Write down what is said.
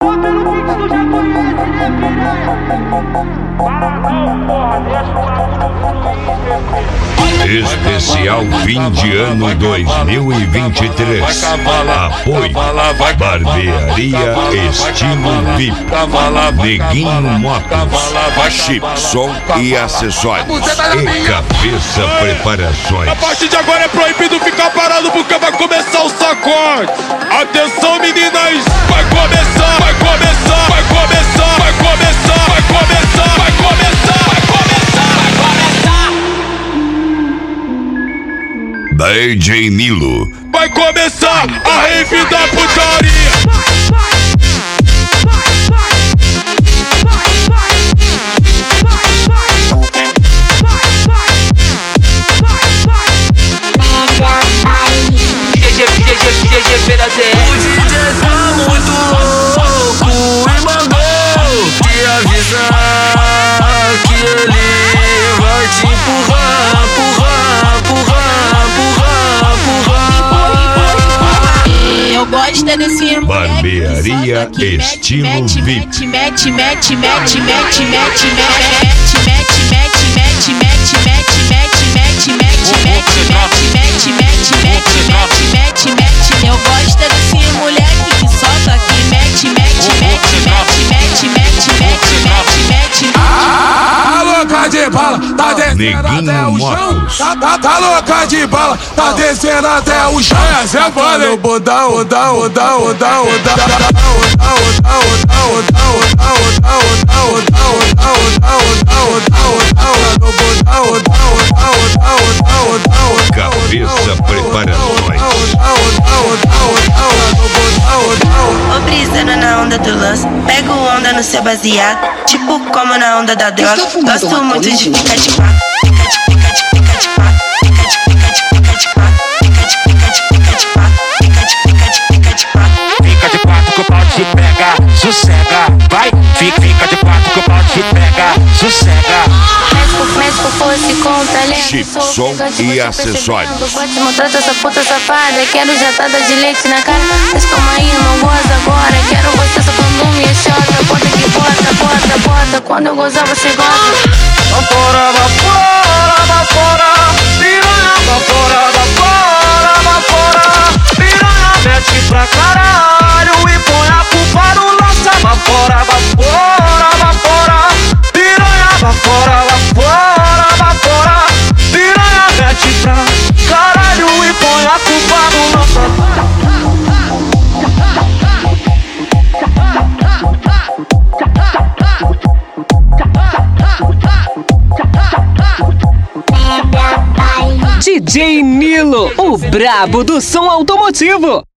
Especial fim de ano 2023. Apoio Barbearia Estilo VIP, Neguinho Motos, Chipson e acessórios e Cabeça Preparações. A partir de agora é proibido ficar parado porque vai começar o sacode. Atenção meninas, vai começar, vai começar, vai começar, vai começar, vai começar, vai começar, vai começar, vai começar. DJ Nilo. Vai começar a rave da putaria. O DJ tá muito louco e mandou te avisar que ele vai te empurrar, empurrar, empurrar, empurrar, empurrar. Eu gosto desse Barbearia Estilo VIP. Eu gosto desse moleque que solta que mete. Tá louca de bala, tá descendo até o chão. Tá louca de bala, tá descendo até o chão. Essa é foda, hein? Cabeça Preparações. Ô brisando na onda do lance, pego onda no seu baseado, tipo como na onda da droga. Gosto muito de ficar de quatro, fica de quatro, fica de quatro, fica de quatro que o pau te pega, sossega, vai, fica de quatro que o pau te pega, sossega. México fosse contra ele. Chipson e acessórios. Pode mostrar essa puta safada. Quero jatada de leite na cara. Mas calma aí, não goza agora. Quero você só quando me chota. Bota que bota. Quando eu gozar você goza. Vapora, vapora, vapora, piranha, vapora, vapora, vapora, piranha, mete pra caralho e põe a culpa no lança. Vapora, vapora, vapora, piranha, vapora, vapora, vapora, piranha, mete pra caralho e põe a culpa no lança. DJ Nilo, o brabo do som automotivo.